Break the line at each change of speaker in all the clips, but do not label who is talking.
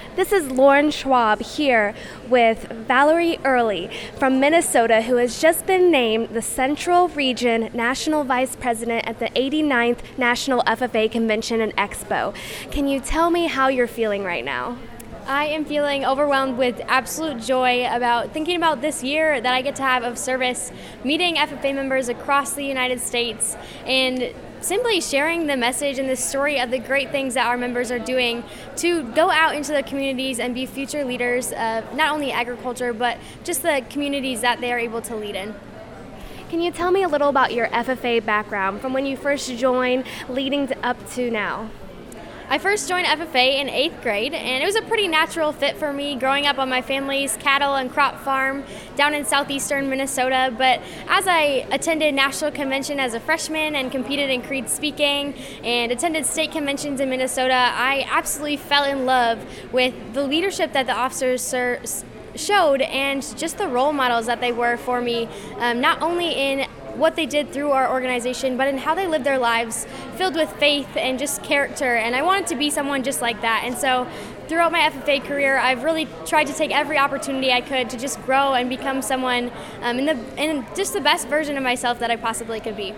This is Lauren Schwab here with Valerie Early from Minnesota, who has just been named the Central Region National Vice President at the 89th National FFA Convention and Expo. Can you tell me how you're feeling right now?
I am feeling overwhelmed with absolute joy about thinking about this year that I get to have of service, meeting FFA members across the United States, and simply sharing the message and the story of the great things that our members are doing to go out into the communities and be future leaders of not only agriculture, but just the communities that they are able to lead in.
Can you tell me a little about your FFA background from when you first joined leading up to now?
I first joined FFA in 8th grade, and it was a pretty natural fit for me growing up on my family's cattle and crop farm down in southeastern Minnesota. But as I attended National Convention as a freshman and competed in Creed speaking and attended state conventions in Minnesota, I absolutely fell in love with the leadership that the officers showed and just the role models that they were for me, not only in what they did through our organization, but in how they lived their lives filled with faith and just character. And I wanted to be someone just like that. And so throughout my FFA career, I've really tried to take every opportunity I could to just grow and become someone in just the best version of myself that I possibly could be.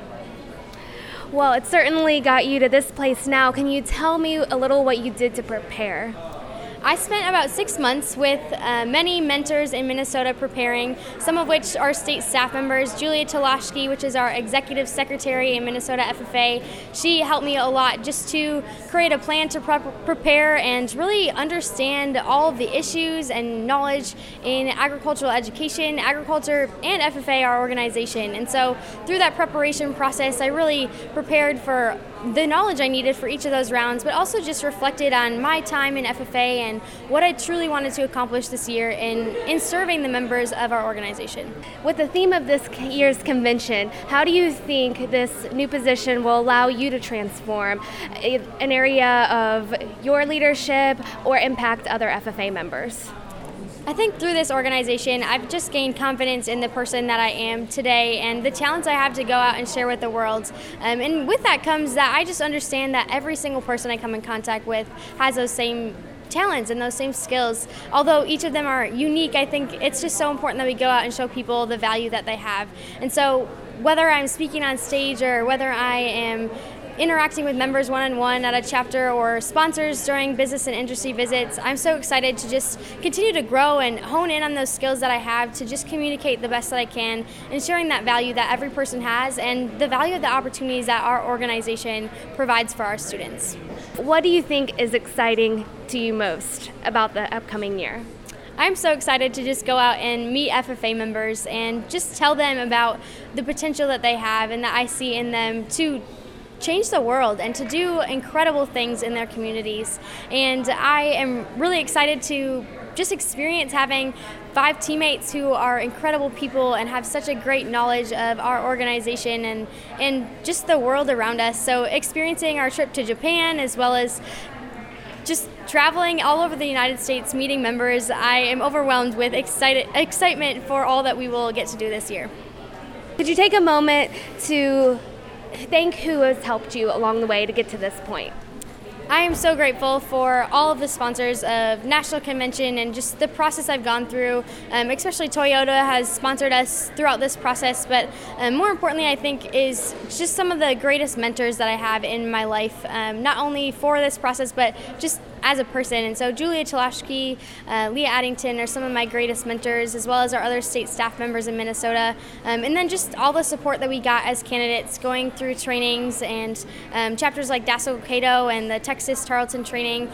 Well, it certainly got you to this place now. Can you tell me a little what you did to prepare?
I spent about 6 months with many mentors in Minnesota preparing, some of which are state staff members. Julia Toloshki, which is our executive secretary in Minnesota FFA, she helped me a lot just to create a plan to prepare and really understand all of the issues and knowledge in agricultural education, agriculture, and FFA, our organization. And so through that preparation process, I really prepared for the knowledge I needed for each of those rounds, but also just reflected on my time in FFA and what I truly wanted to accomplish this year in serving the members of our organization.
With the theme of this year's convention, how do you think this new position will allow you to transform an area of your leadership or impact other FFA members?
I think through this organization, I've just gained confidence in the person that I am today and the talents I have to go out and share with the world. And with that comes that I just understand that every single person I come in contact with has those same talents and those same skills. Although each of them are unique, I think it's just so important that we go out and show people the value that they have. And so whether I'm speaking on stage or whether I am interacting with members one-on-one at a chapter or sponsors during business and industry visits, I'm so excited to just continue to grow and hone in on those skills that I have to just communicate the best that I can, ensuring that value that every person has and the value of the opportunities that our organization provides for our students.
What do you think is exciting to you most about the upcoming year?
I'm so excited to just go out and meet FFA members and just tell them about the potential that they have and that I see in them to change the world and to do incredible things in their communities. And I am really excited to just experience having 5 teammates who are incredible people and have such a great knowledge of our organization and just the world around us. So experiencing our trip to Japan as well as just traveling all over the United States, meeting members, I am overwhelmed with excitement for all that we will get to do this year.
Could you take a moment to thank who has helped you along the way to get to this point?
I am so grateful for all of the sponsors of National Convention and just the process I've gone through. Especially Toyota has sponsored us throughout this process, but more importantly, I think, is just some of the greatest mentors that I have in my life, not only for this process, but just as a person. And so Julia Toloshki, Leah Addington are some of my greatest mentors, as well as our other state staff members in Minnesota. And then just all the support that we got as candidates going through trainings and chapters like Dassel Cato and the Texas Tarleton training.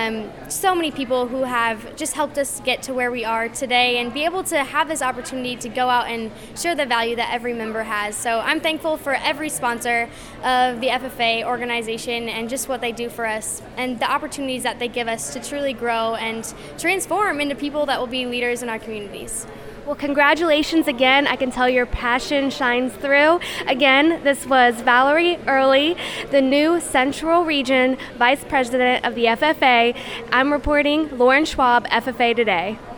So many people who have just helped us get to where we are today and be able to have this opportunity to go out and share the value that every member has. So I'm thankful for every sponsor of the FFA organization and just what they do for us and the opportunities that they give us to truly grow and transform into people that will be leaders in our communities.
Well, congratulations again. I can tell your passion shines through. Again, this was Valerie Early, the new Central Region Vice President of the FFA. I'm reporting Lauren Schwab, FFA Today.